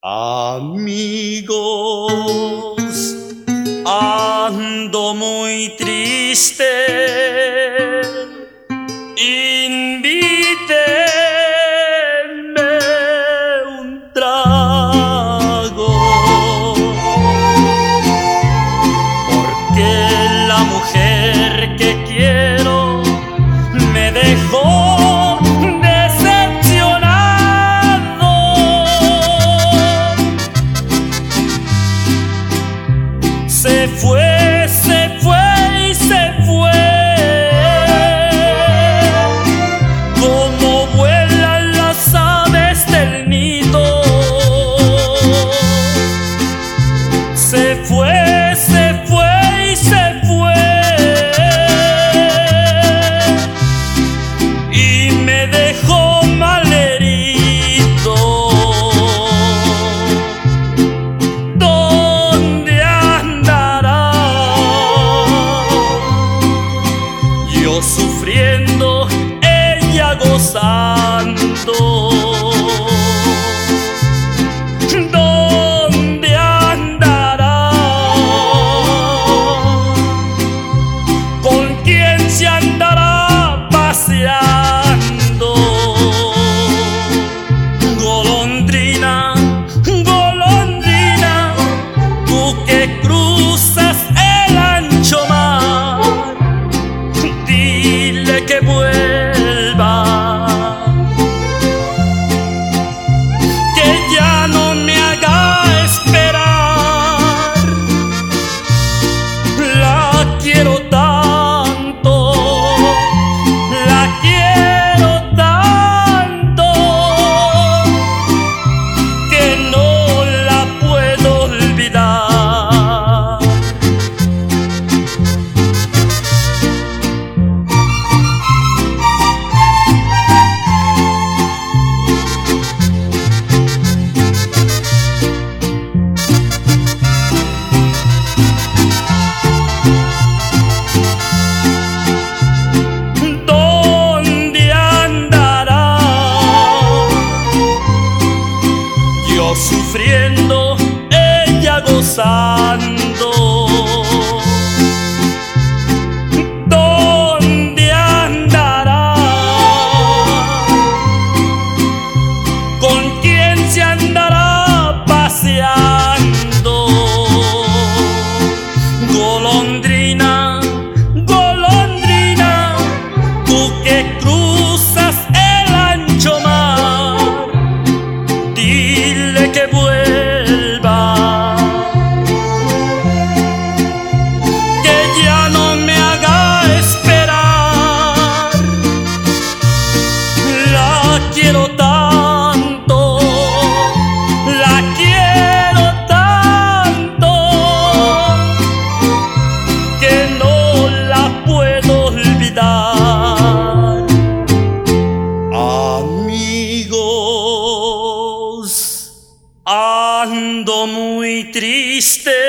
Amigos, ando muy triste, invítenme un trago, porque la mujer que quiero me dejó Se fue y se fue, como vuelan las aves del nido. Se fue y se fue, y me dejó malherido. Yo sufriendo, ella gozando. ¿Dónde andará? ¿Con quién se andará paseando? Golondrina, golondrina, tú que cruzas el ancho mar, dile que vuelva, que ya no me haga esperar. La quiero tanto, la quiero tanto, que no la puedo olvidar. Sufriendo, ella gozando. ¿Dónde andará? ¿Con quién se andará paseando? Golondrina, golondrina, tú que cruzas el ancho mar, dile que vuelva, que ya no me haga esperar. La quiero tanto, la quiero tanto, que no la puedo olvidar. Amigos, ando muy triste,